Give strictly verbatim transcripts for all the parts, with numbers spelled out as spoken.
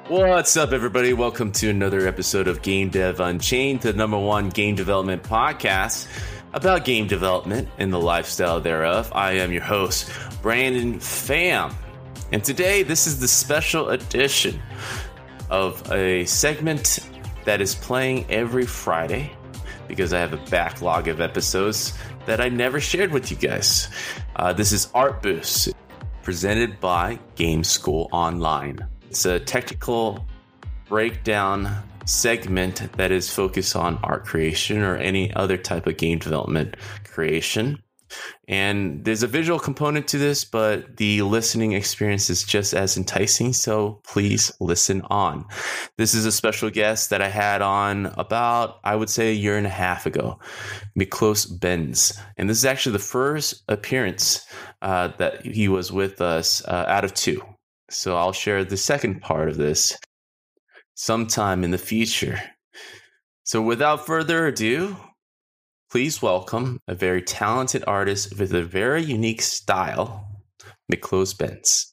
What's up, everybody? Welcome to another episode of Game Dev Unchained, the number one game development podcast about game development and the lifestyle thereof. I am your host, Brandon Pham, and today this is the special edition of a segment that is playing every Friday because I have a backlog of episodes that I never shared with you guys. Uh, this is Art Boost, presented by Game School Online. It's a technical breakdown segment that is focused on art creation or any other type of game development creation. And there's a visual component to this, but the listening experience is just as enticing. So please listen on. This is a special guest that I had on about, I would say, a year and a half ago, Miklos Benz. And this is actually the first appearance uh, that he was with us uh, out of two. So I'll share the second part of this sometime in the future. So without further ado, please welcome a very talented artist with a very unique style, Miklos Benz.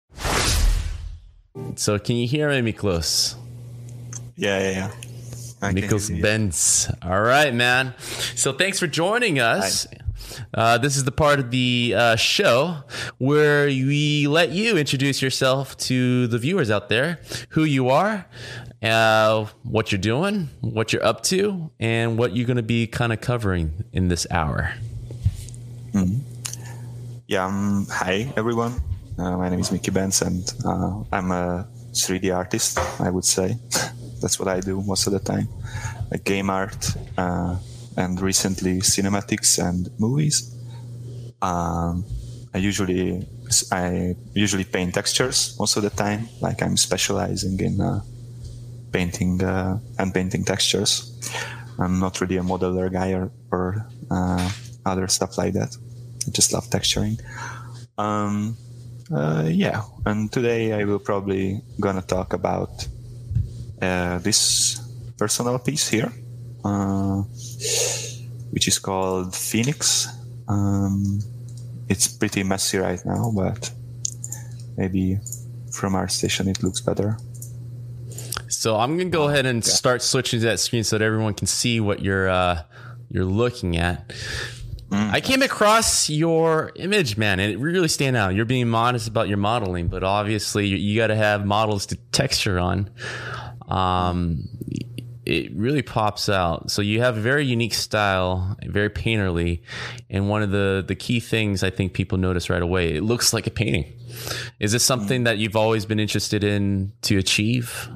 So can you hear me, Miklos? Yeah, yeah, yeah. Miklos Benz. All right, man. So thanks for joining us. Hi. Uh, this is the part of the uh, show where we let you introduce yourself to the viewers out there, who you are, uh, what you're doing, what you're up to, and what you're going to be kind of covering in this hour. Mm-hmm. Yeah, um, hi, everyone. Uh, my name is Mickey Benz, and uh, I'm a three D artist, I would say. That's what I do most of the time. Like game art, uh, and recently cinematics and movies. Um, I usually I usually paint textures most of the time. Like I'm specializing in uh, painting uh, and painting textures. I'm not really a modeler guy or, or uh, other stuff like that. I just love texturing. Um, uh, yeah, and today I will probably gonna talk about uh, this personal piece here. Uh, which is called Phoenix. Um, it's pretty messy right now, but maybe from our station it looks better. So I'm gonna go ahead and yeah. start switching to that screen so that everyone can see what you're uh, you're looking at. Mm. I came across your image, man, and it really stand out. You're being modest about your modeling, but obviously you, you got to have models to texture on. Um, It really pops out. So you have a very unique style, very painterly. And one of the, the key things I think people notice right away, it looks like a painting. Is this something that you've always been interested in to achieve?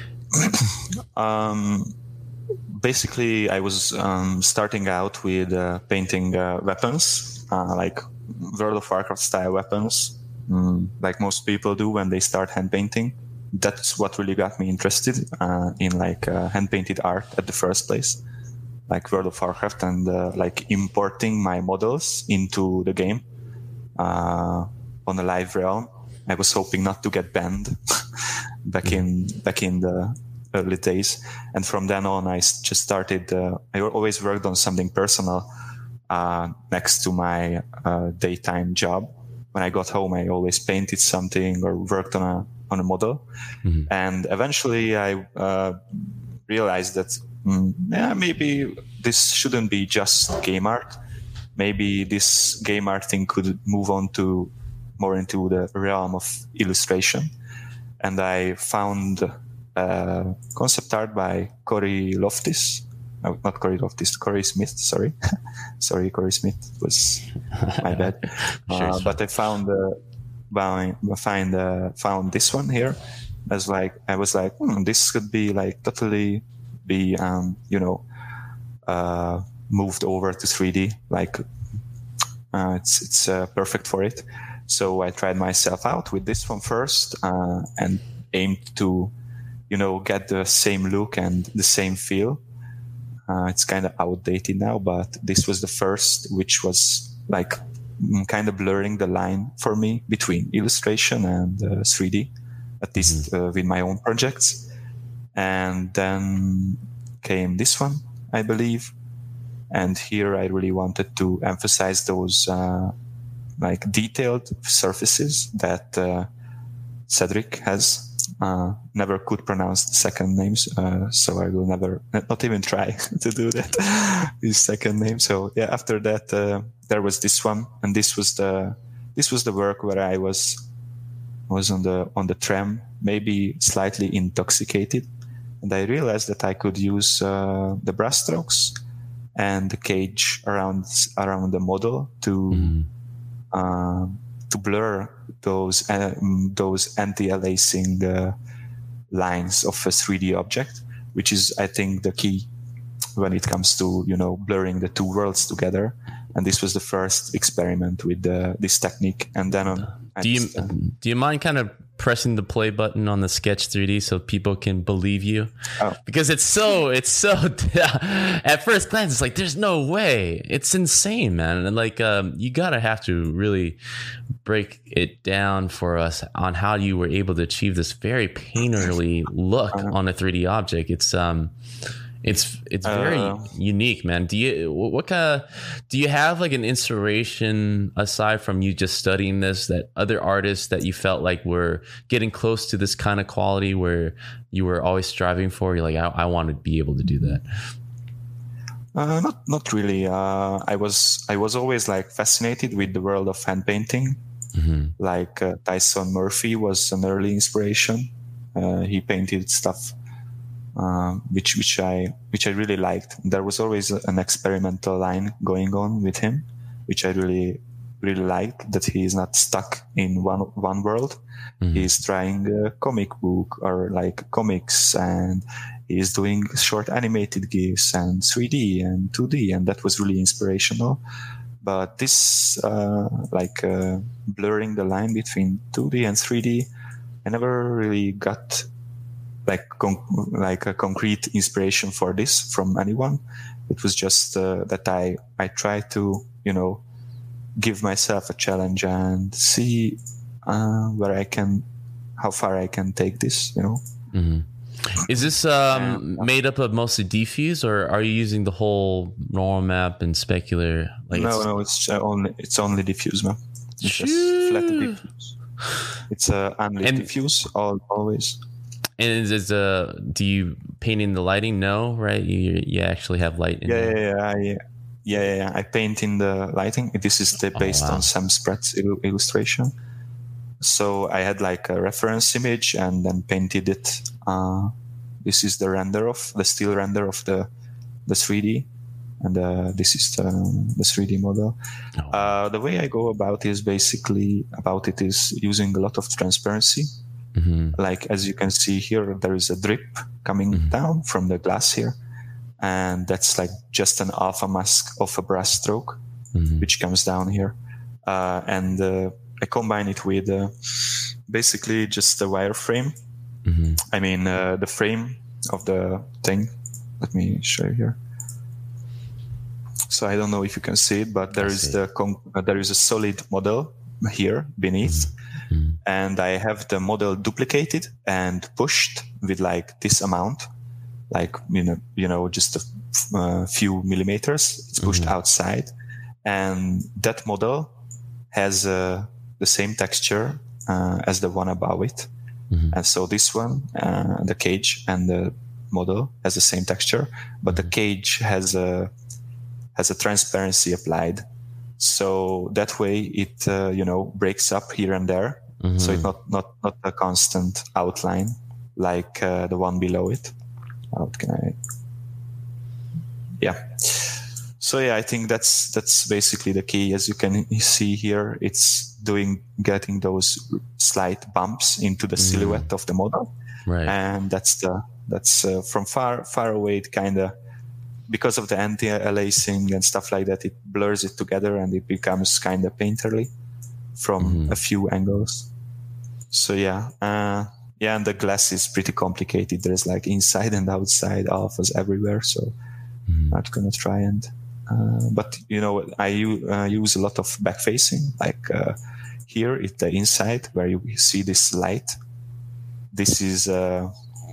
um, basically, I was um, starting out with uh, painting uh, weapons, uh, like World of Warcraft style weapons, mm, like most people do when they start hand painting. That's what really got me interested uh, in like uh, hand painted art at the first place, like World of Warcraft, and uh, like importing my models into the game uh, on a live realm. I was hoping not to get banned back in back in the early days, and from then on, I just started. Uh, I always worked on something personal uh, next to my uh, daytime job. When I got home, I always painted something or worked on a on a model. Mm-hmm. And eventually I uh, realized that mm, yeah, maybe this shouldn't be just game art. Maybe this game art thing could move on to more into the realm of illustration. And I found uh, concept art by Corey Loftis. No, not Corey Loftis, Corey Smith, sorry. sorry, Corey Smith, it was my bad. sure, uh, but I found uh, find uh, found this one here. I was like, I was like, hmm, this could be like totally be um, you know uh, moved over to three D. Like uh, it's it's uh, perfect for it. So I tried myself out with this one first uh, and aimed to, you know, get the same look and the same feel. Uh, it's kind of outdated now, but this was the first, which was like kind of blurring the line for me between illustration and uh, three D, at least uh, with my own projects. And then came this one, I believe. And here I really wanted to emphasize those uh, like detailed surfaces that uh, Cedric has. uh, never could pronounce the second names, uh, so I will never, not even try to do that, his second name. So yeah, after that, uh, there was this one, and this was the this was the work where I was was on the on the tram, maybe slightly intoxicated, and I realized that I could use uh, the brushstrokes and the cage around around the model to mm. uh, to blur those uh, those anti-aliasing uh, lines of a three D object, which is, I think, the key when it comes to, you know, blurring the two worlds together. And this was the first experiment with uh, this technique. And then on, do you uh, do you mind kind of pressing the play button on the Sketch three D so people can believe you? Oh. Because it's so it's so at first glance it's like there's no way. It's insane, man. And like um, you gotta have to really break it down for us on how you were able to achieve this very painterly look uh-huh. on a three D object. It's um. It's it's very uh, unique, man. Do you what kind of do you have like an inspiration aside from you just studying this, that other artists that you felt like were getting close to this kind of quality where you were always striving for? You're like, I, I want to be able to do that. Uh, not not really. Uh, I was I was always like fascinated with the world of hand painting. Mm-hmm. Like uh, Tyson Murphy was an early inspiration. Uh, he painted stuff. Uh, which which I which I really liked. There was always an experimental line going on with him, which I really really liked. That he is not stuck in one one world. Mm-hmm. He's trying a comic book or like comics, and he's doing short animated GIFs and three D and two D, and that was really inspirational. But this uh, like uh, blurring the line between two D and three D, I never really got like con- like a concrete inspiration for this from anyone. It was just uh, that I I tried to, you know, give myself a challenge and see uh, where I can, how far I can take this, you know. Mm-hmm. Is this um, made up of mostly diffuse, or are you using the whole normal map and specular? Like no, it's... no, it's only it's only diffuse map. It's just flat diffuse. It's uh, unlit and- diffuse all always. And is uh, do you paint in the lighting? No, right? You you actually have light in yeah, there. Yeah, yeah, yeah, yeah, yeah. I paint in the lighting. This is the, based oh, wow. on Sam Spratt's il- illustration. So I had like a reference image and then painted it. Uh, this is the render of the still render of the the three D, and uh, this is the the three D model. Oh. Uh, the way I go about is basically about it is using a lot of transparency. Mm-hmm. Like as you can see here, there is a drip coming mm-hmm. down from the glass here, and that's like just an alpha mask of a brush stroke, mm-hmm. which comes down here, uh, and uh, I combine it with uh, basically just a wireframe. Mm-hmm. I mean uh, the frame of the thing. Let me show you here. So I don't know if you can see it, but there I is see. the con- uh, there is a solid model here beneath. Mm-hmm. Mm-hmm. And I have the model duplicated and pushed with like this amount, like, you know, you know, just a f- uh, few millimeters. It's pushed mm-hmm. outside, and that model has uh, the same texture uh, as the one above it. Mm-hmm. And so this one, uh, the cage and the model has the same texture, but the cage has a has a transparency applied. So that way it, uh, you know, breaks up here and there. Mm-hmm. So it's not, not, not a constant outline like uh, the one below it. How can I? Yeah. So yeah, I think that's that's basically the key. As you can see here, it's doing getting those slight bumps into the mm-hmm. silhouette of the model, right? And that's the that's uh, from far far away. It kind of, because of the anti-aliasing and stuff like that, it blurs it together and it becomes kind of painterly from mm-hmm. a few angles. So yeah, uh, yeah, and the glass is pretty complicated. There's like inside and outside alphas everywhere. So mm-hmm. I'm not gonna try and. Uh, but you know, I uh, use a lot of backfacing. Like uh, here, it's the inside where you see this light. This is uh,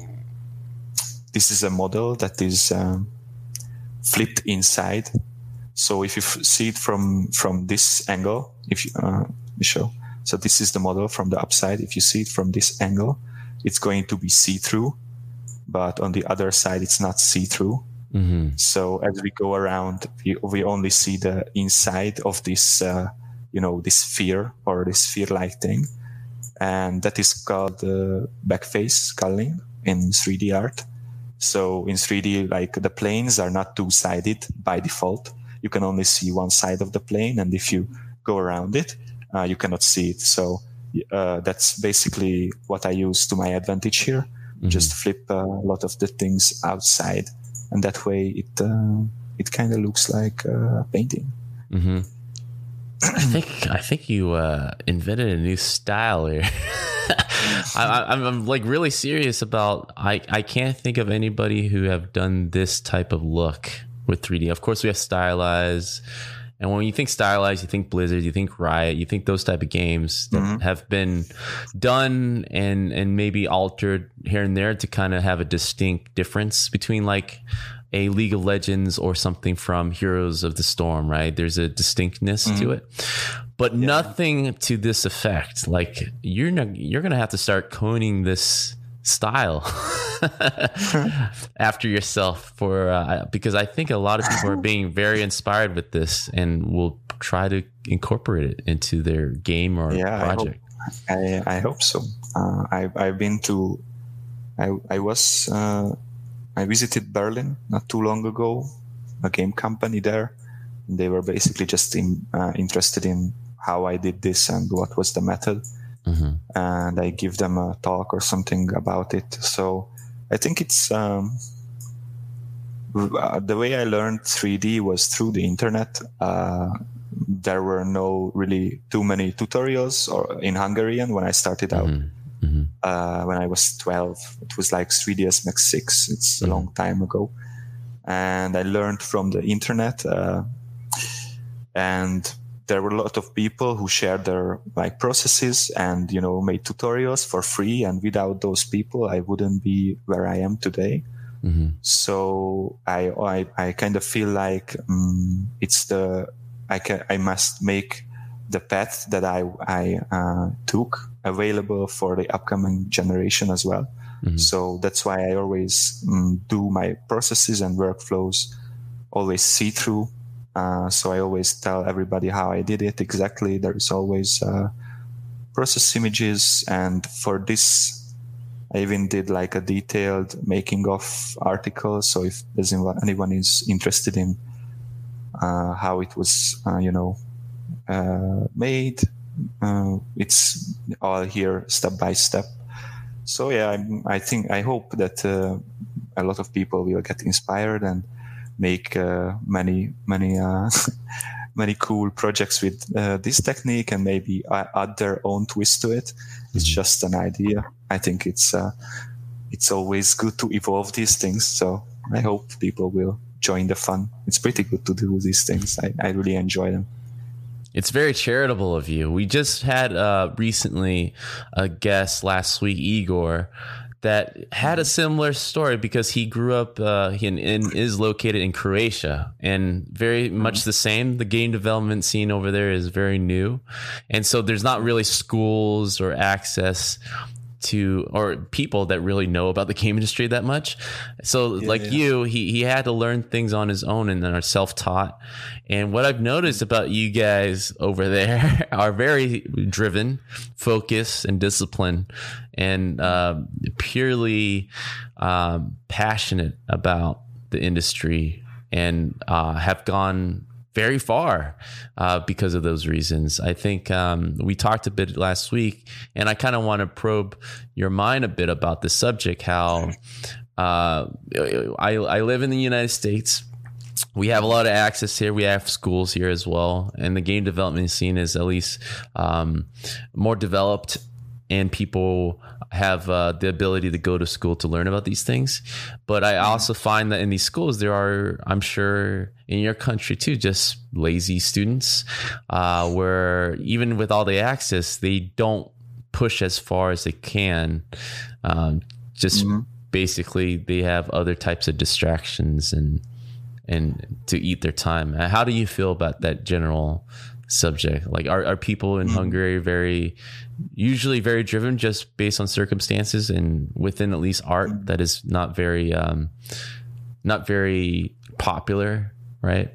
this is a model that is. Um, flipped inside. So if you f- see it from from this angle, if you uh, show, so this is the model from the upside. If you see it from this angle, it's going to be see-through, but on the other side, it's not see-through. Mm-hmm. So as we go around, we, we only see the inside of this, uh, you know, this sphere or this sphere-like thing. And that is called uh, backface culling in three D art. So in three D, like the planes are not two-sided by default. You can only see one side of the plane. And if you go around it, uh, you cannot see it. So uh, that's basically what I use to my advantage here. Mm-hmm. Just flip uh, a lot of the things outside. And that way it uh, it kind of looks like uh, painting. Mm-hmm. I think I think you uh, invented a new style here. I, I'm, I'm like really serious about. I, I can't think of anybody who have done this type of look with three D. Of course, we have stylized, and when you think stylized, you think Blizzard, you think Riot, you think those type of games that mm-hmm. have been done and and maybe altered here and there to kind of have a distinct difference between like a League of Legends or something from Heroes of the Storm, right? There's a distinctness mm-hmm. to it, but yeah. nothing to this effect. Like you're not, you're going to have to start coining this style after yourself for, uh, because I think a lot of people are being very inspired with this and will try to incorporate it into their game or yeah, project. I hope, I, I hope so. Uh, I, I've been to, I, I was, uh, I visited Berlin not too long ago, a game company there. They were basically just in, uh, interested in how I did this and what was the method. Mm-hmm. And I give them a talk or something about it. So I think it's um, the way I learned three D was through the internet. Uh, there were no really too many tutorials or in Hungarian when I started out. Mm-hmm. Mm-hmm. Uh, when I was twelve, it was like three D S Max six. It's mm-hmm. a long time ago. And I learned from the internet. Uh, and there were a lot of people who shared their like processes and, you know, made tutorials for free. And without those people, I wouldn't be where I am today. Mm-hmm. So I, I, I kind of feel like um, it's the, I can, I must make the path that I, I uh, took available for the upcoming generation as well. Mm-hmm. So that's why I always um, do my processes and workflows always see through. Uh, so I always tell everybody how I did it exactly. There is always uh, process images. And for this, I even did like a detailed making of article. So if there's anyone is interested in uh, how it was, uh, you know, uh, made, uh, it's all here step by step. So yeah, I, I think, I hope that uh, a lot of people will get inspired and make uh, many, many, uh, many cool projects with uh, this technique and maybe add their own twist to it. It's just an idea. I think it's uh, it's always good to evolve these things. So I hope people will join the fun. It's pretty good to do these things. I, I really enjoy them. It's very charitable of you. We just had uh, recently a guest last week, Igor, that had a similar story because he grew up uh, and, and is located in Croatia, and very much the same. The game development scene over there is very new. And so there's not really schools or access to, or people that really know about the game industry that much. So yeah, like yeah. you, he, he had to learn things on his own and are self-taught. And what I've noticed about you guys over there are very driven, focused, and disciplined, and uh, purely um, passionate about the industry, and uh, have gone very far uh, because of those reasons. I think um, we talked a bit last week, and I kind of want to probe your mind a bit about the subject, how uh, I, I live in the United States. We have a lot of access here. We have schools here as well. And the game development scene is at least um, more developed, and people have uh, the ability to go to school to learn about these things. But I also find that in these schools, there are, I'm sure in your country too, just lazy students uh, where even with all the access, they don't push as far as they can. Um, just mm-hmm. basically they have other types of distractions and and to eat their time. How do you feel about that general subject? Like, are, are people in mm. Hungary very, usually very driven just based on circumstances, and within at least art that is not very, um, not very popular, right?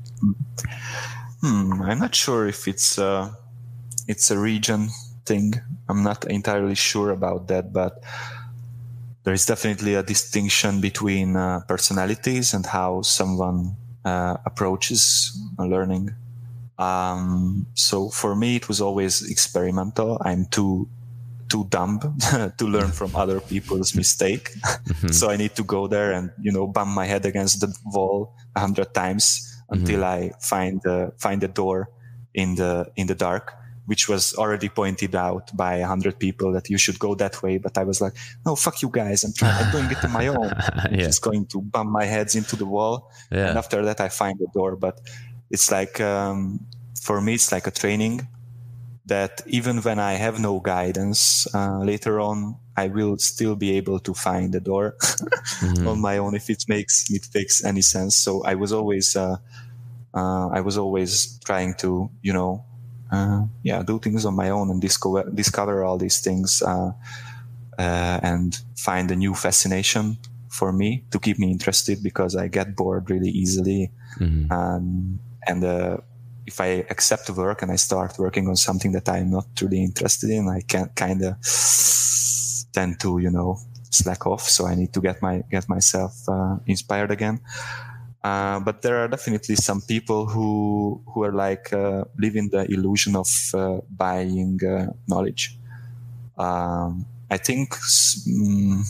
Hmm, I'm not sure if it's a, it's a region thing. I'm not entirely sure about that, but there is definitely a distinction between uh, personalities and how someone uh, approaches learning. Um, so for me, it was always experimental. I'm too too dumb to learn from other people's mistake. Mm-hmm. So I need to go there and, you know, bump my head against the wall a hundred times until mm-hmm. I find the find a door in the in the dark, which was already pointed out by a hundred people that you should go that way. But I was like, no, fuck you guys. I'm trying, I'm doing it on my own. I'm yeah. just going to bump my heads into the wall. Yeah. And after that, I find the door. But it's like, um, for me, it's like a training that even when I have no guidance, uh, later on, I will still be able to find the door mm-hmm. on my own if it makes it makes any sense. So I was always, uh, uh, I was always trying to, you know, Uh, yeah, do things on my own and discover discover all these things uh, uh, and find a new fascination for me to keep me interested, because I get bored really easily. Mm-hmm. Um, and uh, if I accept work and I start working on something that I'm not really interested in, I can kind of tend to, you know, slack off. So I need to get my get myself uh, inspired again. Uh, but there are definitely some people who who are like uh, living the illusion of uh, buying uh, knowledge. Um, I think um,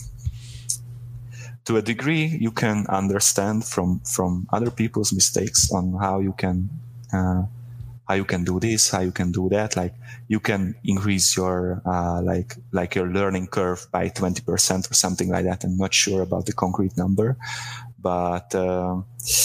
to a degree you can understand from from other people's mistakes on how you can uh, how you can do this, how you can do that. Like you can increase your uh, like like your learning curve by twenty percent or something like that. I'm not sure about the concrete number. But uh,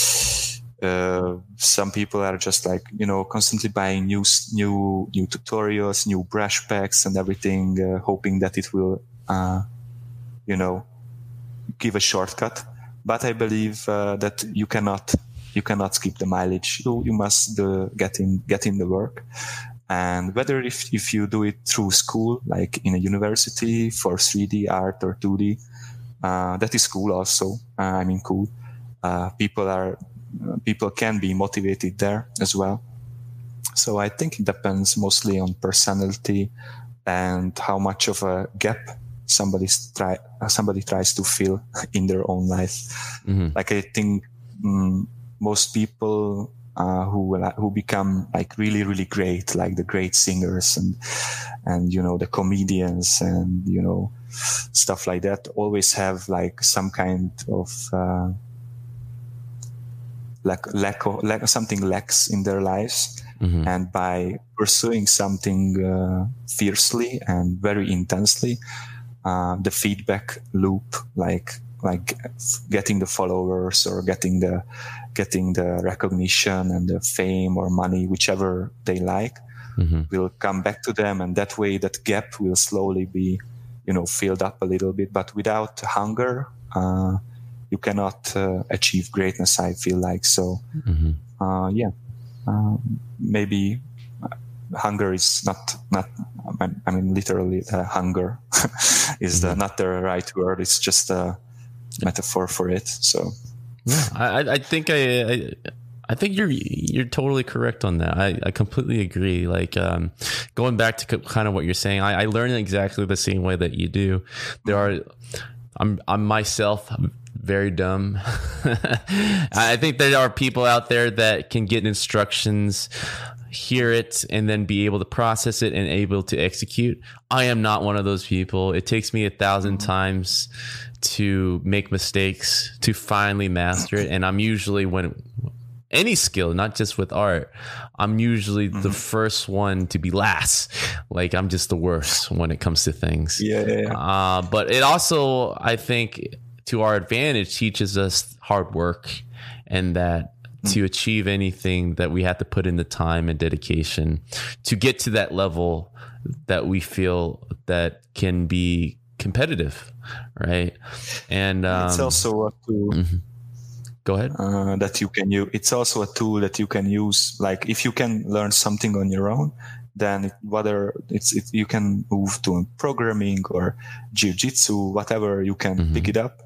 uh, some people are just like, you know, constantly buying new, new, new tutorials, new brush packs and everything, uh, hoping that it will, uh, you know, give a shortcut. But I believe uh, that you cannot, you cannot skip the mileage. You, you must uh, get in, get in the work. And whether if, if you do it through school, like in a university for three D art or two D, Uh, that is cool also. Uh, I mean, cool. Uh, people are, uh, people can be motivated there as well. So I think it depends mostly on personality and how much of a gap somebody try, uh, somebody tries to fill in their own life. Mm-hmm. Like I think um, most people uh, who who become like really really great, like the great singers and and you know the comedians and you know. stuff like that, always have like some kind of uh, lack, lack of lack, something lacks in their lives, mm-hmm. and by pursuing something uh, fiercely and very intensely, uh, the feedback loop, like like getting the followers or getting the getting the recognition and the fame or money, whichever they like, mm-hmm. will come back to them, and that way that gap will slowly be, you know, filled up a little bit. But without hunger, uh, you cannot uh, achieve greatness, I feel like. So, mm-hmm. uh, yeah, uh, maybe hunger is not, not, I mean, literally uh, hunger is mm-hmm. the, not the right word. It's just a metaphor for it. So, yeah, I, I think I, I I think you're you're totally correct on that. I, I completely agree. Like um, going back to kind of what you're saying, I, I learned exactly the same way that you do. There are, I'm I'm myself very dumb. I think there are people out there that can get instructions, hear it, and then be able to process it and able to execute. I am not one of those people. It takes me a thousand times to make mistakes to finally master it, and I'm usually when. Any skill, not just with art, I'm usually mm-hmm. the first one to be last. Like I'm just the worst when it comes to things. Yeah. yeah, yeah. Uh, but it also, I think, to our advantage, teaches us hard work, and that mm-hmm. to achieve anything, that we have to put in the time and dedication to get to that level that we feel that can be competitive, right? And um, it's also uh, to. Mm-hmm. Go ahead. Uh, that you can use. It's also a tool that you can use. Like if you can learn something on your own, then whether it's it, you can move to programming or jiu-jitsu, whatever, you can mm-hmm. pick it up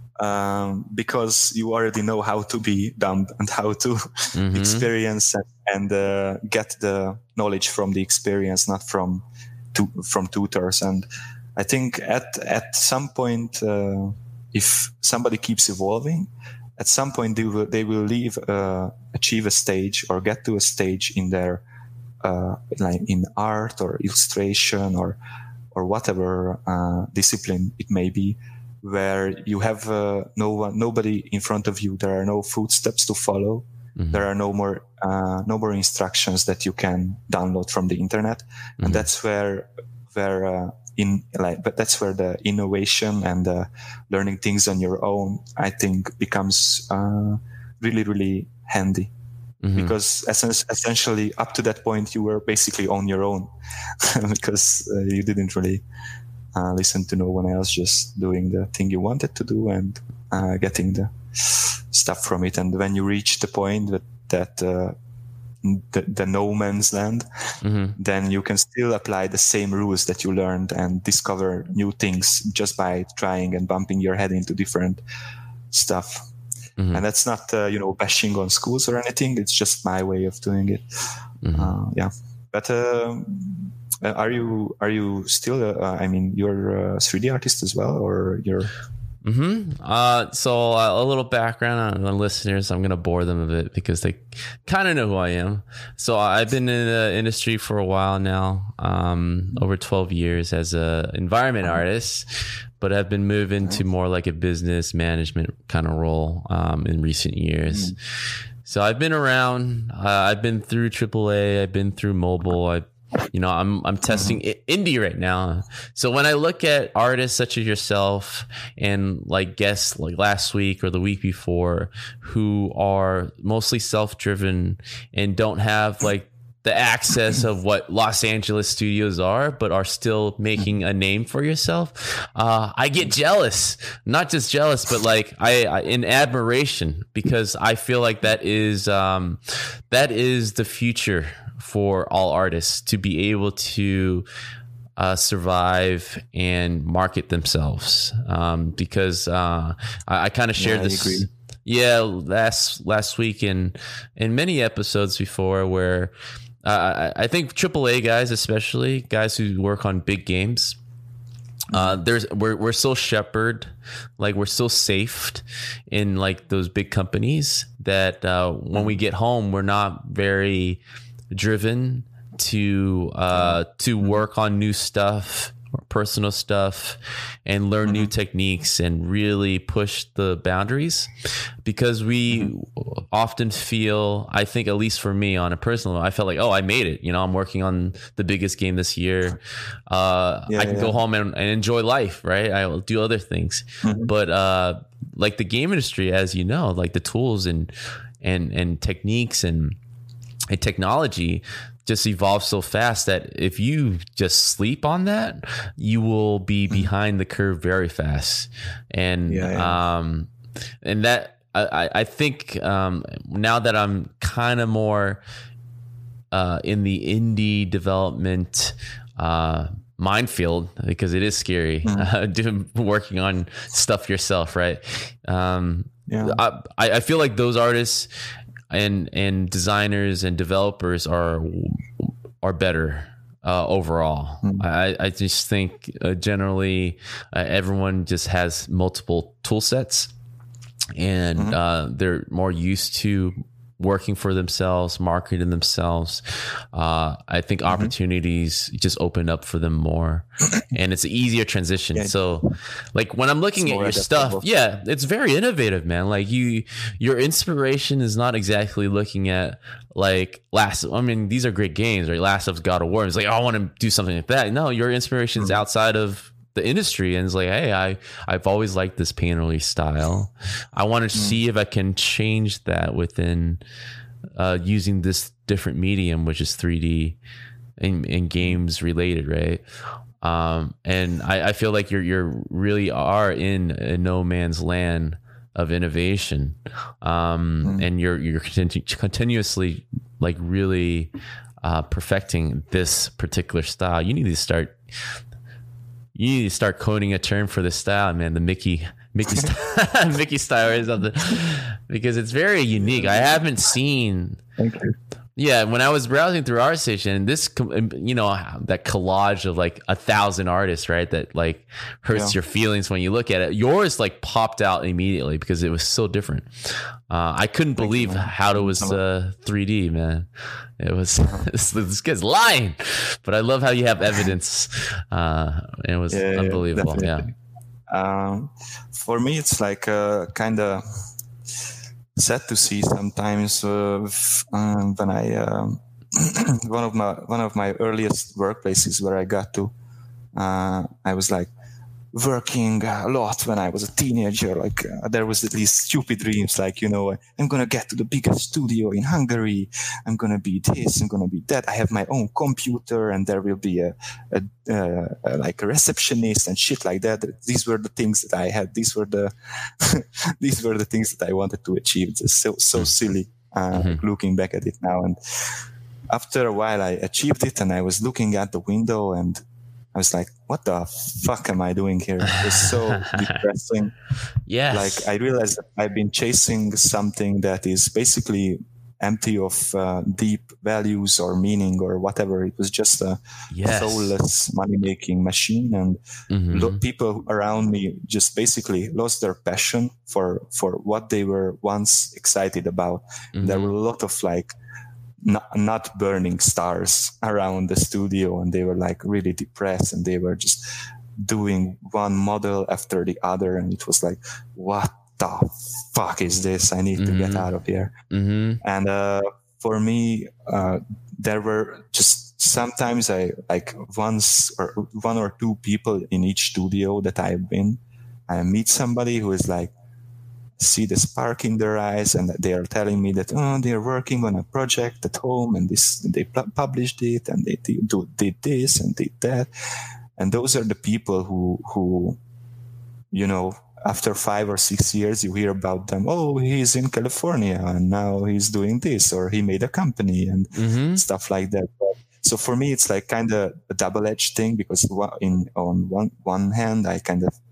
um, because you already know how to be dumb and how to mm-hmm. experience and, and uh, get the knowledge from the experience, not from to, from tutors. And I think at at some point, uh, if somebody keeps evolving, at some point they will they will leave uh, achieve a stage or get to a stage in their uh, like in art or illustration or or whatever uh, discipline it may be, where you have uh, no one, nobody in front of you. There are no footsteps to follow. Mm-hmm. There are no more uh, no more instructions that you can download from the internet, mm-hmm. and that's where where uh, in like but that's where the innovation and uh, learning things on your own, I think, becomes uh, really really handy. Mm-hmm. Because essentially up to that point you were basically on your own because uh, you didn't really uh, listen to no one else, just doing the thing you wanted to do and uh, getting the stuff from it. And when you reach the point that that uh, the, the no man's land, mm-hmm. then you can still apply the same rules that you learned and discover new things just by trying and bumping your head into different stuff. Mm-hmm. And that's not, uh, you know, bashing on schools or anything. It's just my way of doing it. Mm-hmm. Uh, yeah. But uh, are you are you still? Uh, I mean, you're a three D artist as well, or you're? Mm-hmm. Uh, so uh, a little background on the listeners. I'm going to bore them a bit because they kind of know who I am. So I've been in the industry for a while now, um, over twelve years as a environment artist, but I've been moving to more like a business management kind of role um, in recent years. Mm-hmm. So I've been around. Uh, I've been through triple A. I've been through mobile. I You know, I'm I'm testing indie right now. So when I look at artists such as yourself and like guests like last week or the week before who are mostly self-driven and don't have like the access of what Los Angeles studios are, but are still making a name for yourself, uh, I get jealous. Not just jealous, but like I, I in admiration, because I feel like that is um, that is the future for all artists, to be able to uh, survive and market themselves. Um, because uh, I, I kind of shared yeah, this. Agree. Yeah, last last week and in many episodes before, where uh, I, I think triple A guys, especially guys who work on big games, uh, there's we're we're so shepherded, like we're so safe in like those big companies that uh, when we get home, we're not very driven to uh to work on new stuff or personal stuff and learn mm-hmm. new techniques and really push the boundaries, because we mm-hmm. often feel, I think at least for me on a personal level, I felt like, oh, I made it, you know, I'm working on the biggest game this year, uh yeah, I can yeah. go home and, and enjoy life, right? I will do other things. Mm-hmm. But uh like the game industry, as you know, like the tools and and and techniques and And technology just evolves so fast that if you just sleep on that, you will be behind the curve very fast. And yeah, yeah. um, and that I, I think um, now that I'm kind of more uh, in the indie development uh, minefield, because it is scary mm. uh, doing working on stuff yourself, right? Um, yeah, I I feel like those artists and and designers and developers are are better uh, overall. Mm. I, I just think uh, generally uh, everyone just has multiple tool sets, and mm-hmm. uh, they're more used to working for themselves, marketing themselves. Uh, I think mm-hmm. opportunities just open up for them more, and it's an easier transition. Yeah. So like when I'm looking at your stuff, yeah, it's very innovative, man. Like you, your inspiration is not exactly looking at like Last, I mean, these are great games, right? Last of Us, God of War. It's like, oh, I want to do something like that. No, your inspiration is mm-hmm. outside of the industry, and it's like, hey, I I've always liked this paint and release style. I want to mm. see if I can change that within uh, using this different medium, which is three D and, and games related, right? Um, and I, I feel like you're you're really are in a no man's land of innovation, um, mm. and you're you're continu- continuously like really uh, perfecting this particular style. You need to start. You need to start coding a term for this style, man. The Mickey Mickey style, Mickey style or something, because it's very unique. I haven't seen. Thank you. Yeah, when I was browsing through ArtStation, this, you know, that collage of like a thousand artists, right? That like hurts yeah. your feelings when you look at it. Yours like popped out immediately because it was so different. Uh, I couldn't Thank believe you, how it was uh, three D, man. It was this, this guy's lying, but I love how you have evidence. Uh, it was yeah, unbelievable. Yeah. Um, for me, it's like uh, kind of sad to see sometimes uh, um, when I um, one of my one of my earliest workplaces where I got to uh, I was like working a lot when I was a teenager. Like uh, there was these stupid dreams, like, you know, I'm gonna get to the biggest studio in Hungary. I'm gonna be this. I'm gonna be that. I have my own computer, and there will be a, a, uh, a like a receptionist and shit like that. These were the things that I had. These were the these were the things that I wanted to achieve. It's so so silly uh, mm-hmm. looking back at it now. And after a while, I achieved it, and I was looking at the window and I was like, what the fuck am I doing here? It was so depressing. Yes. Like, I realized that I've been chasing something that is basically empty of uh, deep values or meaning or whatever. It was just a yes. soulless money-making machine. And mm-hmm. lo- people around me just basically lost their passion for, for what they were once excited about. Mm-hmm. There were a lot of like, Not, not burning stars around the studio, and they were like really depressed, and they were just doing one model after the other, and it was like, what the fuck is this? I need mm-hmm. to get out of here. Mm-hmm. And uh, for me, uh, there were just sometimes I like once or one or two people in each studio that I've been. I meet somebody who is like, see the spark in their eyes, and they are telling me that oh, they are working on a project at home, and this they pu- published it, and they did, do, did this and did that. And those are the people who who you know, after five or six years you hear about them. Oh, he's in California and now he's doing this, or he made a company and mm-hmm. stuff like that. But, so for me it's like kind of a double-edged thing, because in on one one hand I kind of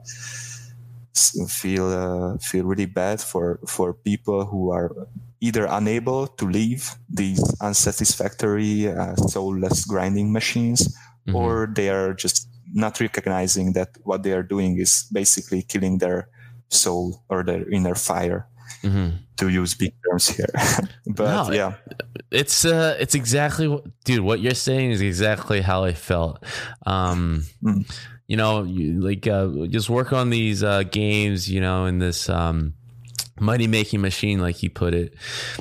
feel uh, feel really bad for for people who are either unable to leave these unsatisfactory uh, soulless grinding machines, mm-hmm. or they are just not recognizing that what they are doing is basically killing their soul or their inner fire, mm-hmm. to use big terms here. But no, yeah, it's uh it's exactly what, dude, what you're saying is exactly how I felt. um mm. You know, you, like uh, just work on these uh, games, you know, in this um, money-making machine, like you put it.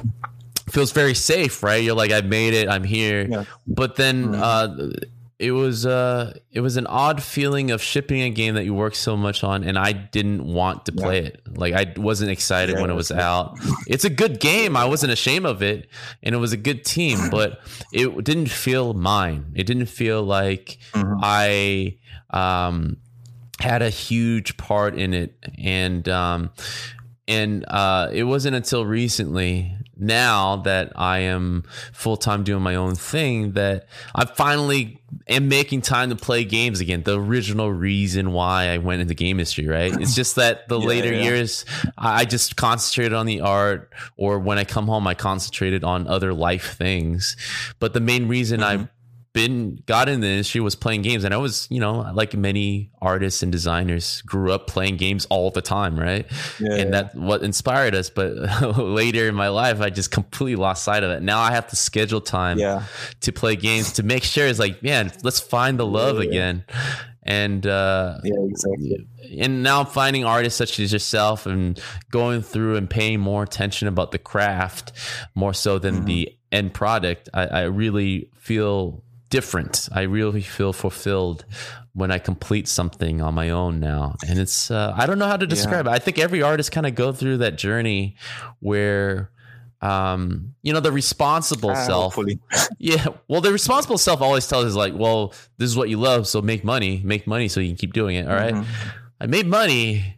Feels very safe, right? You're like, I've made it, I'm here. Yeah. But then mm-hmm. uh, it was uh, it was an odd feeling of shipping a game that you worked so much on, and I didn't want to play yeah. it. Like, I wasn't excited yeah, when it was yeah. out. It's a good game. I wasn't ashamed of it, and it was a good team, but it didn't feel mine. It didn't feel like mm-hmm. I... um, had a huge part in it. And, um, and, uh, it wasn't until recently, now that I am full time doing my own thing, that I finally am making time to play games again. The original reason why I went into game industry, right? It's just that the yeah, later yeah. years, I just concentrated on the art, or when I come home, I concentrated on other life things. But the main reason mm-hmm. I been got in the industry was playing games, and I was, you know, like many artists and designers, grew up playing games all the time, right? Yeah, and yeah. that what inspired us. But later in my life, I just completely lost sight of it. Now I have to schedule time yeah. to play games, to make sure it's like, man, let's find the love yeah, yeah. again. And uh, yeah, exactly. And now I'm finding artists such as yourself and going through and paying more attention about the craft, more so than mm-hmm. the end product. I, I really feel different. I really feel fulfilled when I complete something on my own now. And it's, uh, I don't know how to describe yeah. it. I think every artist kind of go through that journey where, um, you know, the responsible uh, self. Hopefully. Yeah. Well, the responsible self always tells us like, well, this is what you love, so make money, make money so you can keep doing it. All right. Mm-hmm. I made money, but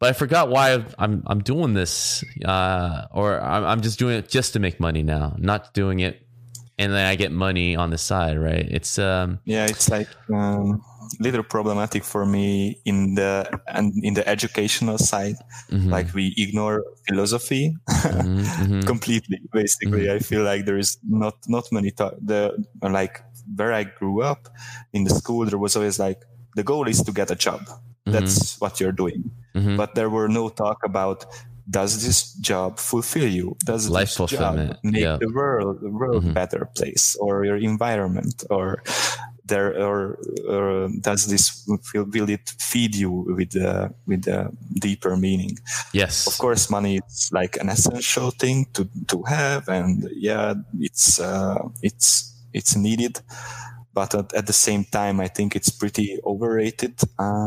but I forgot why I'm I'm doing this, uh, or I'm, I'm just doing it just to make money now, not doing it, and then I get money on the side, right? It's um, yeah, it's like um, little problematic for me in the and in the educational side. Mm-hmm. Like we ignore philosophy mm-hmm, mm-hmm. completely. Basically, mm-hmm. I feel like there is not not many ta- the like where I grew up in the school. There was always like the goal is to get a job. That's mm-hmm. what you're doing. Mm-hmm. But there were no talk about, does this job fulfill you? Does life this fulfillment job make yeah. the world the world mm-hmm. better place, or your environment, or there, or, or does this feel, will it feed you with uh, with a deeper meaning? Yes, of course, money is like an essential thing to to have, and yeah, it's uh, it's it's needed. But at, at the same time, I think it's pretty overrated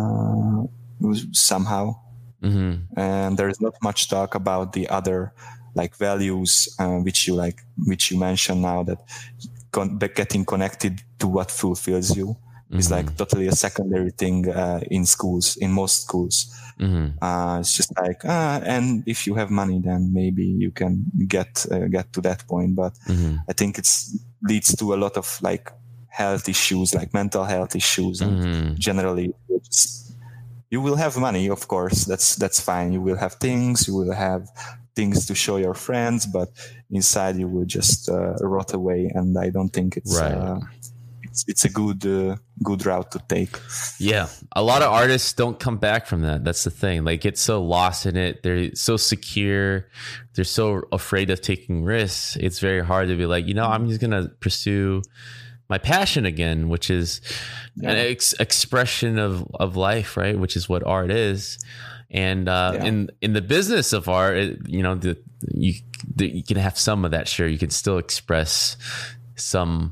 uh, somehow. Mm-hmm. And there's not much talk about the other like values uh, which you like, which you mentioned now, that con- getting connected to what fulfills you mm-hmm. is like totally a secondary thing uh, in schools, in most schools. Mm-hmm. Uh, it's just like, uh, and if you have money, then maybe you can get uh, get to that point. But mm-hmm. I think it's leads to a lot of like health issues, like mental health issues, and mm-hmm. generally it's, you will have money, of course, that's that's fine, you will have things, you will have things to show your friends, but inside you will just uh, rot away, and I don't think it's right. uh, it's, it's a good uh, good route to take. Yeah, a lot of artists don't come back from that. That's the thing. Like, get so lost in it, they're so secure, they're so afraid of taking risks. It's very hard to be like, you know, I'm just gonna pursue my passion again, which is yeah. an ex- expression of, of life, right? Which is what art is. And uh, yeah. in in the business of art, it, you know, the, you the, you can have some of that. Sure, you can still express some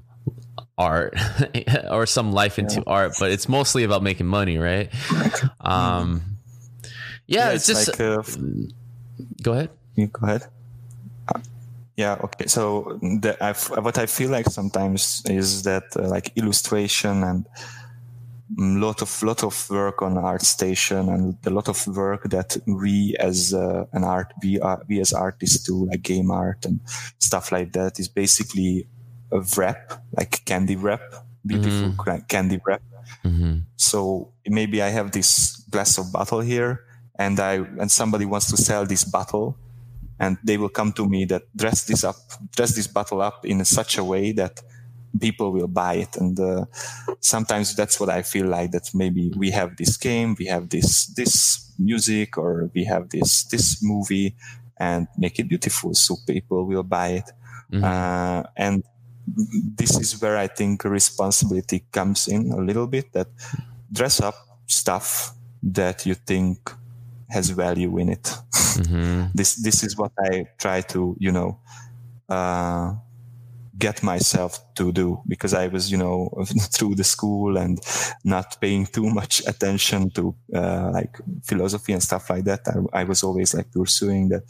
art or some life into yeah. art, but it's mostly about making money, right? Um, yeah, yeah, it's, it's just. Like, uh, go ahead. You go ahead. Uh, Yeah. Okay. So the, I've, what I feel like sometimes is that uh, like illustration and a lot of lot of work on ArtStation and a lot of work that we as uh, an art we are, we as artists do, like game art and stuff like that, is basically a wrap, like candy wrap, beautiful mm-hmm. candy wrap. Mm-hmm. So maybe I have this glass of bottle here, and I and somebody wants to sell this bottle. And they will come to me that dress this up, dress this bottle up in such a way that people will buy it. And uh, sometimes that's what I feel like, that maybe we have this game, we have this this music, or we have this this movie, and make it beautiful so people will buy it. Mm-hmm. Uh, and this is where I think responsibility comes in a little bit, that dress up stuff that you think has value in it. Mm-hmm. This this is what I try to, you know, uh, get myself to do, because I was, you know, through the school and not paying too much attention to uh, like philosophy and stuff like that. I, I was always like pursuing that,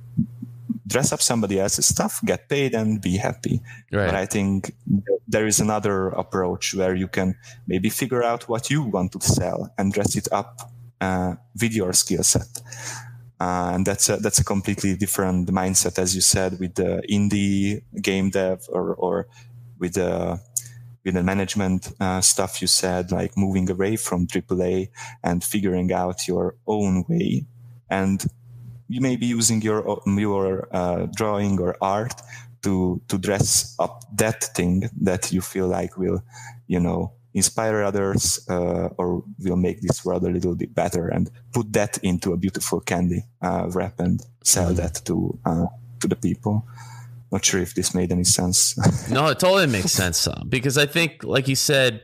dress up somebody else's stuff, get paid, and be happy. Right. But I think there is another approach where you can maybe figure out what you want to sell and dress it up uh, with your skill set. Uh, and that's a, that's a completely different mindset, as you said, with the indie game dev, or, or with the, with the management uh, stuff you said, like moving away from triple A and figuring out your own way. And you may be using your, your uh, drawing or art to, to dress up that thing that you feel like will, you know, inspire others, uh, or will make this world a little bit better, and put that into a beautiful candy uh, wrap and sell mm-hmm. that to uh, to the people. Not sure if this made any sense. No, it totally makes sense, because I think, like you said,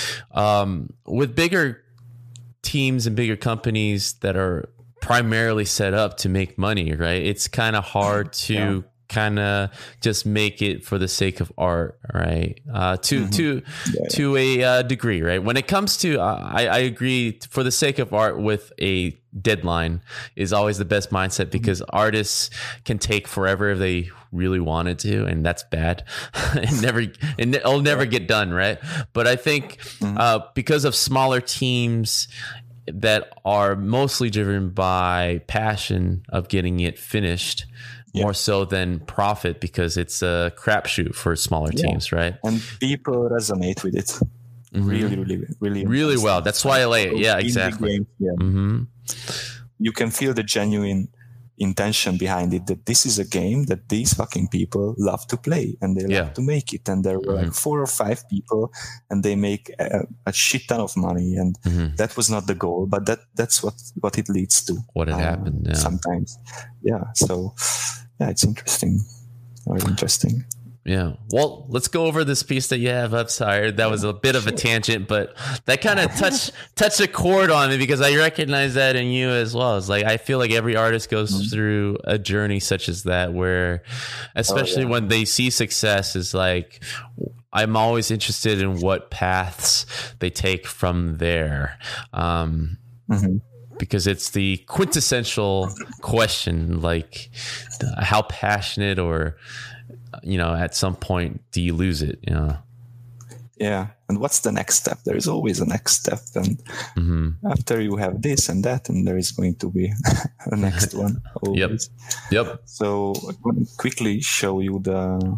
um, with bigger teams and bigger companies that are primarily set up to make money, right? It's kind of hard to yeah. kind of just make it for the sake of art, right? Uh, to mm-hmm. to yeah, to yeah. a uh, degree, right? When it comes to, uh, I, I agree, for the sake of art with a deadline is always the best mindset, because mm-hmm. artists can take forever if they really wanted to, and that's bad. it never, it'll never get done, right? But I think mm-hmm. uh, because of smaller teams that are mostly driven by passion of getting it finished, yeah. more so than profit, because it's a crapshoot for smaller yeah. teams, right? And people resonate with it mm-hmm. really, really, really, really well. That's why I like it. Yeah, exactly. Game, yeah. Mm-hmm. You can feel the genuine intention behind it, that this is a game that these fucking people love to play and they yeah. love to make it. And there were mm-hmm. like four or five people and they make a, a shit ton of money. And mm-hmm. that was not the goal, but that that's what, what it leads to. What had uh, happened. Yeah. Sometimes. Yeah. So yeah, it's interesting. Very interesting. Yeah. Well, let's go over this piece that you have up, Sire. That was a bit of a tangent, but that kind of touched touched a chord on me because I recognize that in you as well. It's like I feel like every artist goes mm-hmm. through a journey such as that, where especially oh, yeah. when they see success, is like I'm always interested in what paths they take from there. Um, mm-hmm. Because it's the quintessential question, like how passionate or, you know, at some point do you lose it? You know? Yeah. And what's the next step? There is always a next step. And mm-hmm. after you have this and that, and there is going to be a next one. Always. Yep. Yep. So I want to quickly show you the,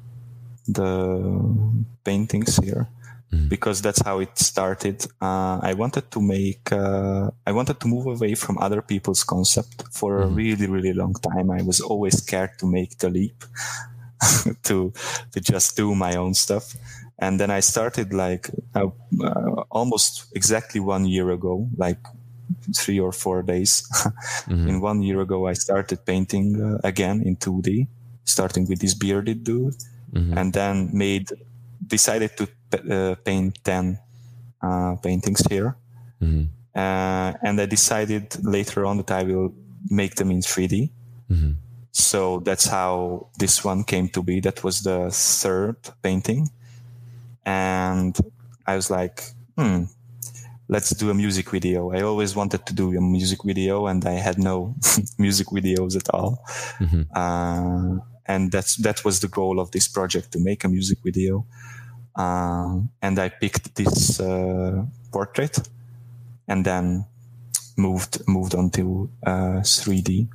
the paintings here. Mm-hmm. Because that's how it started. Uh, I wanted to make, uh, I wanted to move away from other people's concept for mm-hmm. a really, really long time. I was always scared to make the leap to, to just do my own stuff. And then I started like uh, uh, almost exactly one year ago, like three or four days. mm-hmm. In one year ago, I started painting uh, again in two D, starting with this bearded dude, mm-hmm. and then made, decided to uh, paint ten uh, paintings here. Mm-hmm. Uh, and I decided later on that I will make them in three D. Mm-hmm. So that's how this one came to be. That was the third painting. And I was like, hmm, let's do a music video. I always wanted to do a music video and I had no music videos at all. Mm-hmm. Uh, and that's, that was the goal of this project, to make a music video. Uh, and I picked this uh, portrait and then moved moved on to uh, three D.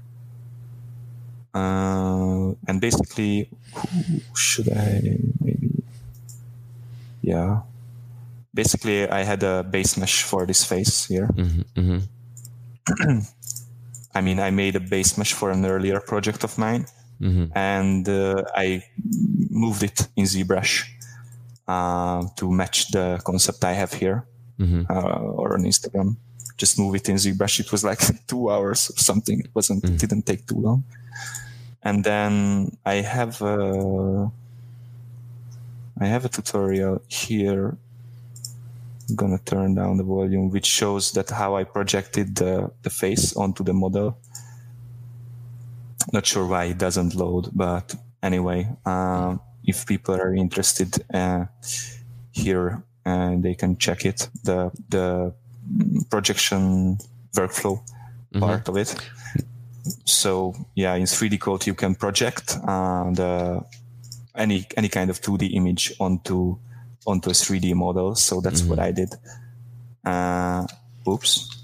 Uh, and basically, who should I maybe? Yeah. Basically, I had a base mesh for this face here. Mm-hmm, mm-hmm. I mean, I made a base mesh for an earlier project of mine, mm-hmm. and uh, I moved it in ZBrush. Uh, to match the concept I have here, mm-hmm. uh, or on Instagram. Just move it in ZBrush. It was like two hours or something. It wasn't. Mm-hmm. It didn't take too long. And then I have a, I have a tutorial here. I'm gonna turn down the volume, which shows that how I projected the, the face onto the model. Not sure why it doesn't load, but anyway. Um, If people are interested uh, here, uh, they can check it, the the projection workflow mm-hmm. part of it. So yeah, in three D Code you can project uh, the any any kind of two D image onto onto a three D model. So that's mm-hmm. what I did. Uh, oops,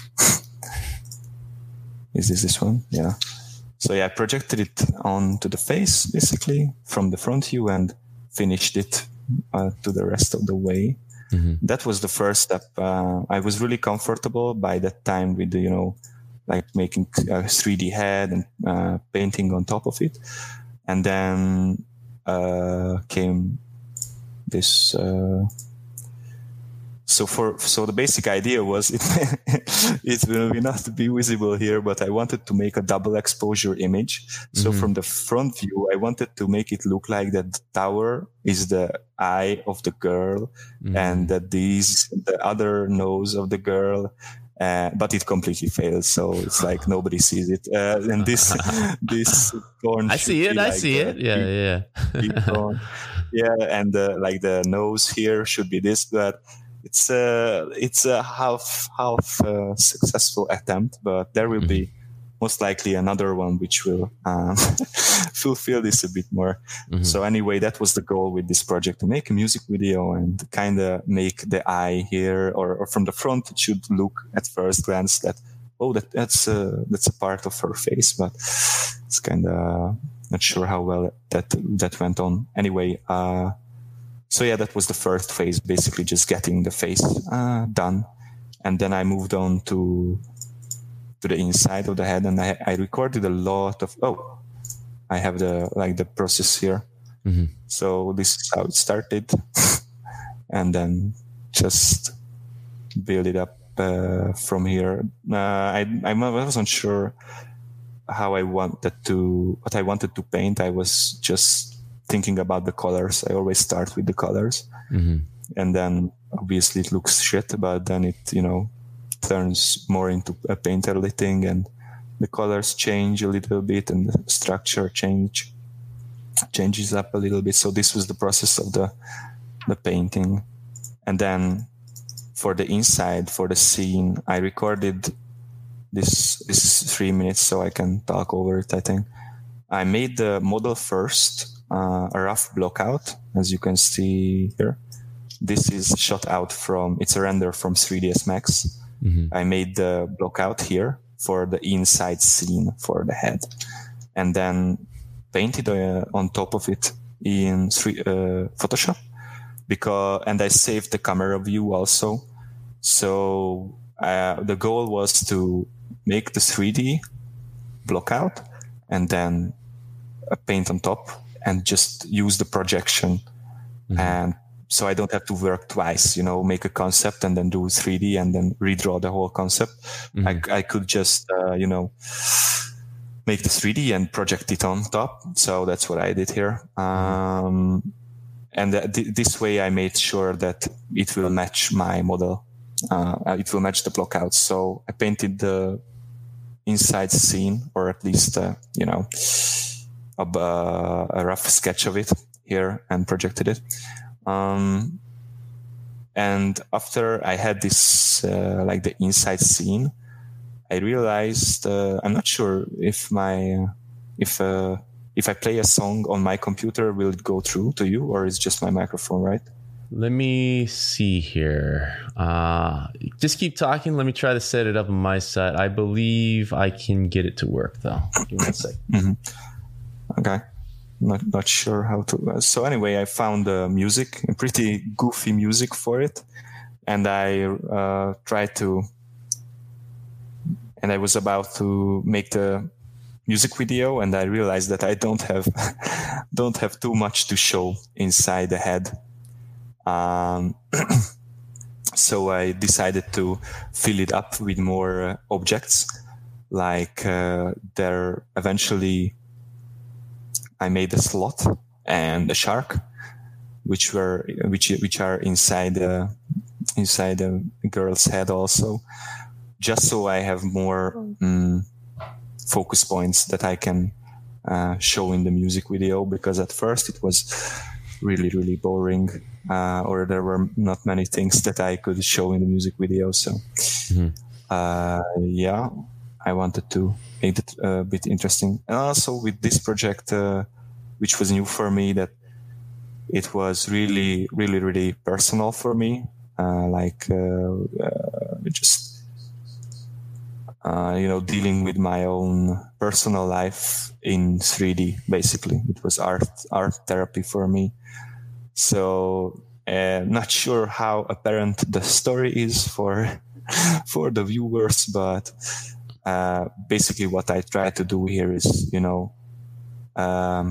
is this this one? Yeah. So yeah, I projected it onto the face, basically, from the front view and finished it uh, to the rest of the way. Mm-hmm. That was the first step. Uh, I was really comfortable by that time with the, you know, like making a three D head and uh, painting on top of it. And then uh, came this... Uh, So for so the basic idea was it it will not be visible here, but I wanted to make a double exposure image. So mm-hmm. from the front view, I wanted to make it look like that the tower is the eye of the girl, mm-hmm. and that these the other nose of the girl. Uh, but it completely failed, so it's like nobody sees it. Uh, and this this corn. I see it. I like see it. Yeah, yeah, yeah. And uh, like the nose here should be this, but. It's a it's a half half uh, successful attempt, but there will mm-hmm. be most likely another one which will um, fulfill this a bit more. Mm-hmm. So anyway, that was the goal with this project, to make a music video and kind of make the eye here, or, or from the front, it should look at first glance that, oh, that, that's, a, that's a part of her face, but it's kind of not sure how well that, that went on. Anyway, uh, so yeah, that was the first phase, basically just getting the face uh, done. And then I moved on to to the inside of the head, and I, I recorded a lot of, oh, I have the, like the process here. Mm-hmm. So this is how it started. And then just build it up uh, from here. Uh, I, I wasn't sure how I wanted to, what I wanted to paint. I was just thinking about the colors. I always start with the colors. Mm-hmm. And then obviously it looks shit, but then it, you know, turns more into a painterly thing, and the colors change a little bit and the structure change changes up a little bit. So this was the process of the the painting. And then for the inside, for the scene, I recorded this this three minutes so I can talk over it, I think. I made the model first, uh, a rough block out, as you can see here. This is shot out from, it's a render from three D S Max. Mm-hmm. I made the block out here for the inside scene for the head, and then painted uh, on top of it in three, uh, Photoshop, because, and I saved the camera view also. So uh, the goal was to make the three D block out and then uh, paint on top and just use the projection. Mm-hmm. And so I don't have to work twice, you know, make a concept and then do three D and then redraw the whole concept. Mm-hmm. I, I could just, uh, you know, make the three D and project it on top. So that's what I did here. Um, and th- this way I made sure that it will match my model. Uh, it will match the blockouts. So I painted the inside scene, or at least, uh, you know, a, uh, a rough sketch of it here, and projected it. Um, and after I had this, uh, like the inside scene, I realized, uh, I'm not sure if my, uh, if, uh, if I play a song on my computer, will it go through to you, or is just my microphone, right? Let me see here. Uh, just keep talking. Let me try to set it up on my side. I believe I can get it to work though. Give me a sec. Mm-hmm. Okay. Not not sure how to. Uh, so anyway, I found uh, music, pretty goofy music for it, and I uh, tried to. And I was about to make the music video, and I realized that I don't have don't have too much to show inside the head. Um, so I decided to fill it up with more uh, objects, like uh, there eventually. I made a sloth and a shark, which were which which are inside the inside the girl's head also, just so I have more um, focus points that I can uh, show in the music video. Because at first it was really really boring, uh, or there were not many things that I could show in the music video. So mm-hmm. uh, yeah. I wanted to make it a bit interesting. And also with this project, uh, which was new for me, that it was really, really, really personal for me. Uh, like, uh, uh, just, uh, you know, dealing with my own personal life in three D, basically. It was art, art therapy for me. So, uh, not sure how apparent the story is for, for the viewers, but, Uh, basically what I try to do here is, you know, um,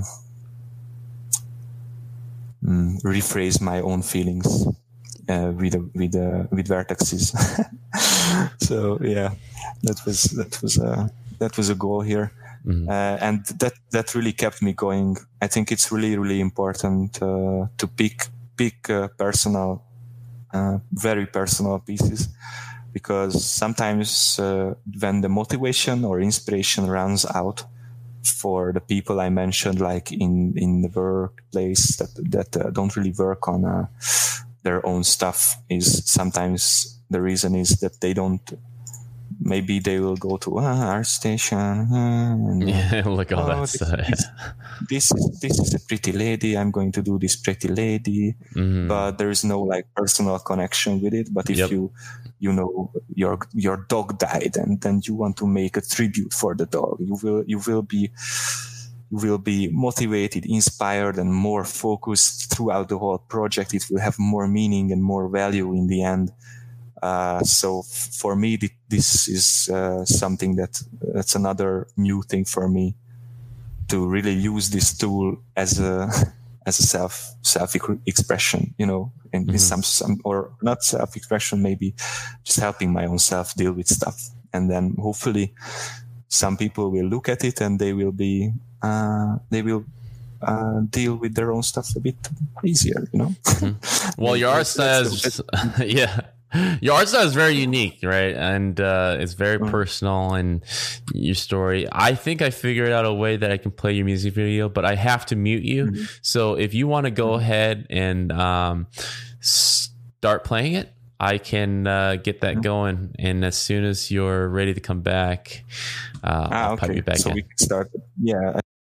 mm, rephrase my own feelings uh, with uh, with uh, with vertexes. So yeah, that was that was a that was a goal here, mm-hmm. uh, and that that really kept me going. I think it's really really important uh, to pick pick uh, personal, uh, very personal pieces. Because sometimes uh, when the motivation or inspiration runs out for the people I mentioned, like in, in the workplace that that uh, don't really work on uh, their own stuff, is sometimes the reason is that they don't maybe they will go to uh, ArtStation. Uh, and, yeah, look all oh, that this, stuff. this, this is this is a pretty lady. I'm going to do this pretty lady, mm. but there is no like personal connection with it. But if yep. you you know your your dog died, and then you want to make a tribute for the dog, you will you will be you will be motivated, inspired, and more focused throughout the whole project. It will have more meaning and more value in the end. Uh, so f- for me, th- this is uh, something that that's another new thing for me, to really use this tool as a as a self self expression, you know, and mm-hmm. some some or not self expression, maybe just helping my own self deal with stuff, and then hopefully some people will look at it and they will be uh, they will. Uh, deal with their own stuff a bit easier, you know. Mm-hmm. Well, your art style is, yeah, your art style is very unique, right? And uh, it's very mm-hmm. personal. And your story, I think I figured out a way that I can play your music video, but I have to mute you. Mm-hmm. So if you want to go mm-hmm. ahead and um, start playing it, I can uh, get that mm-hmm. going. And as soon as you're ready to come back, uh, ah, I'll okay. pipe you back so in. we can start. Yeah.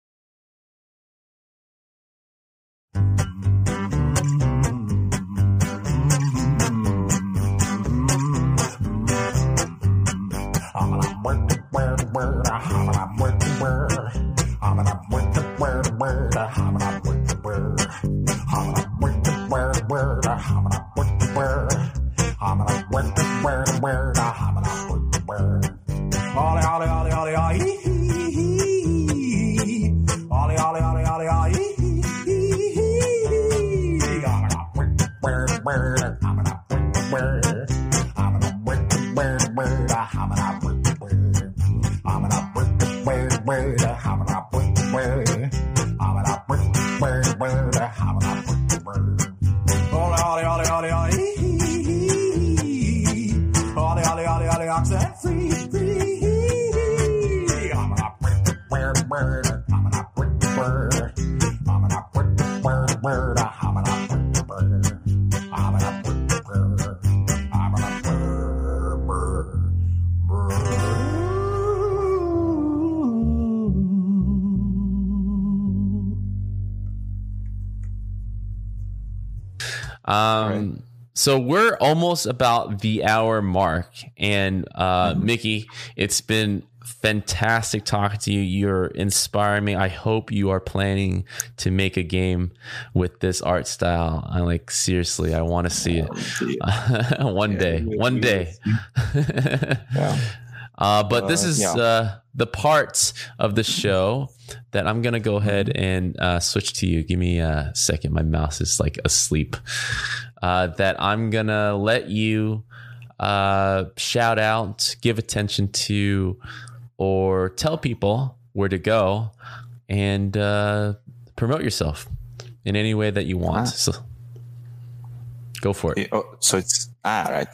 Um, right. So we're almost about the hour mark, and uh, mm-hmm. Mickey, it's been fantastic talking to you. You're inspiring me. I hope you are planning to make a game with this art style. I like seriously, I want to see it uh, one yeah, day. One day. yeah. Uh, but uh, this is yeah. uh, the parts of the show that I'm gonna go ahead and uh, switch to you. Give me a second. My mouse is like asleep. Uh, that I'm gonna let you uh, shout out, give attention to, or tell people where to go and uh, promote yourself in any way that you want. Ah. So go for it. Oh, so it's ah right.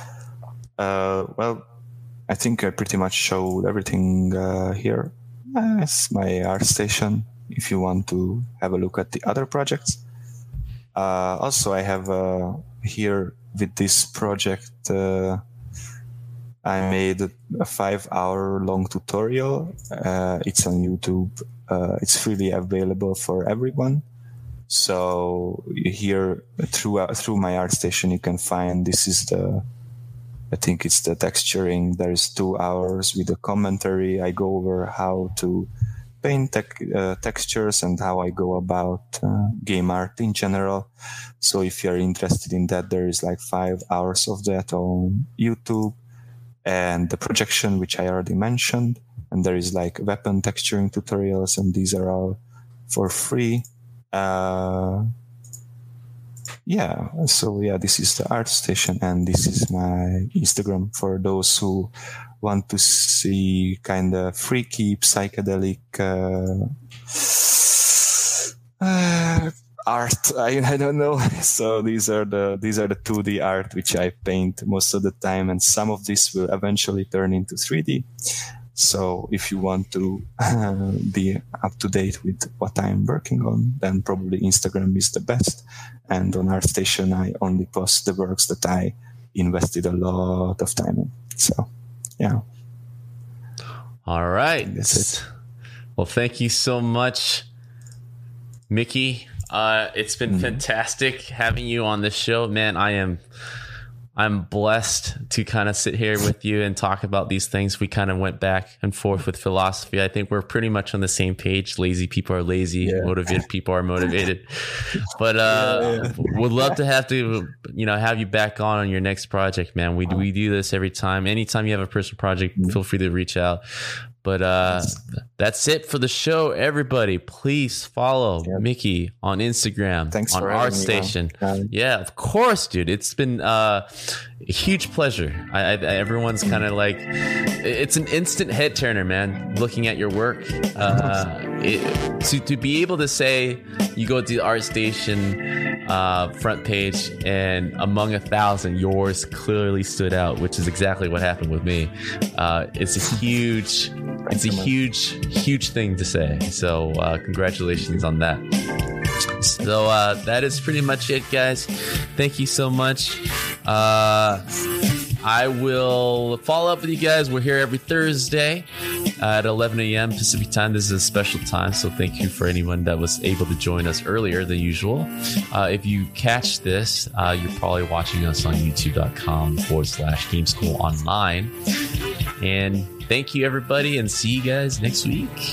Uh, well. I think I pretty much showed everything uh, here. Uh, it's my ArtStation if you want to have a look at the other projects. Uh, also, I have uh, here with this project, uh, I made a, a five hour long tutorial. Uh, it's on YouTube. Uh, it's freely available for everyone. So here through, uh, through my ArtStation, you can find this is the I think it's the texturing. There's two hours with a commentary. I go over how to paint te- uh, textures and how I go about uh, game art in general. So if you're interested in that, there is like five hours of that on YouTube, and the projection, which I already mentioned. And there is like weapon texturing tutorials, and these are all for free. Uh, Yeah, so yeah, this is the ArtStation, and this is my Instagram for those who want to see kind of freaky, psychedelic uh, uh, art. I, I don't know. So these are the these are the two D art which I paint most of the time, and some of this will eventually turn into three D. So if you want to uh, be up to date with what I'm working on, then probably Instagram is the best. And on ArtStation, I only post the works that I invested a lot of time in. So yeah. All right. Well, thank you so much, Mickey. Uh, it's been mm-hmm. fantastic having you on the show, man. I am, I'm blessed to kind of sit here with you and talk about these things. We kind of went back and forth with philosophy. I think we're pretty much on the same page. Lazy people are lazy, yeah. motivated people are motivated. But uh, yeah, yeah. would love to have to, you know, have you back on on your next project, man. We we do this every time. Anytime you have a personal project, feel free to reach out. But uh, that's it for the show, everybody. Please follow yep. Mickey on Instagram, Thanks on for ArtStation. Um, yeah, of course, dude. It's been uh, a huge pleasure. I, I, everyone's kind of like, it's an instant head turner, man, looking at your work. Uh, it, to, to be able to say you go to the ArtStation uh, front page and among a thousand, yours clearly stood out, which is exactly what happened with me. Uh, it's a huge... It's a huge, huge thing to say. So uh, congratulations on that. So uh, that is pretty much it, guys. Thank you so much. Uh, I will follow up with you guys. We're here every Thursday at eleven a.m. Pacific time. This is a special time, so thank you for anyone that was able to join us earlier than usual. Uh, if you catch this, uh, you're probably watching us on youtube.com forward slash Game School Online. And thank you, everybody, and see you guys next week.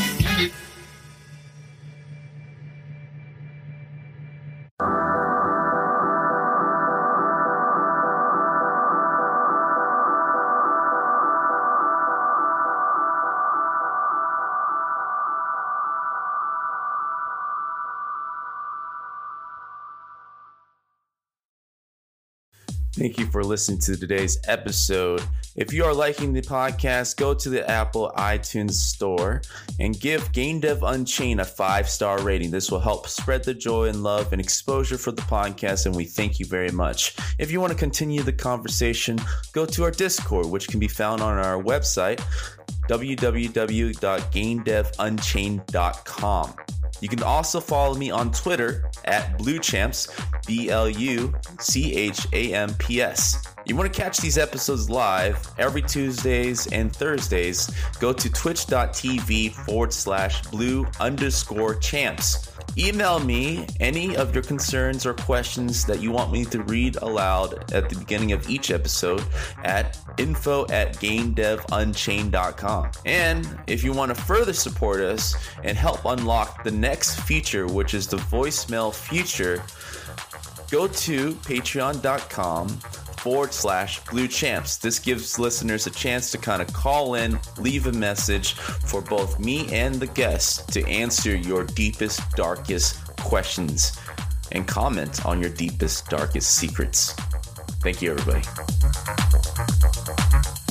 Thank you for listening to today's episode. If you are liking the podcast, go to the Apple iTunes store and give Game Dev Unchained a five-star rating. This will help spread the joy and love and exposure for the podcast, and we thank you very much. If you want to continue the conversation, go to our Discord, which can be found on our website, w w w dot game dev unchained dot com. You can also follow me on Twitter at BlueChamps, B L U C H A M P S. You want to catch these episodes live every Tuesdays and Thursdays, go to twitch.tv forward slash blue underscore champs. Email me any of your concerns or questions that you want me to read aloud at the beginning of each episode at info at game dev unchained dot com. And if you want to further support us and help unlock the next feature, which is the voicemail feature, go to patreon.com forward slash blue champs. This gives listeners a chance to kind of call in, leave a message for both me and the guests to answer your deepest, darkest questions and comment on your deepest, darkest secrets. Thank you, everybody.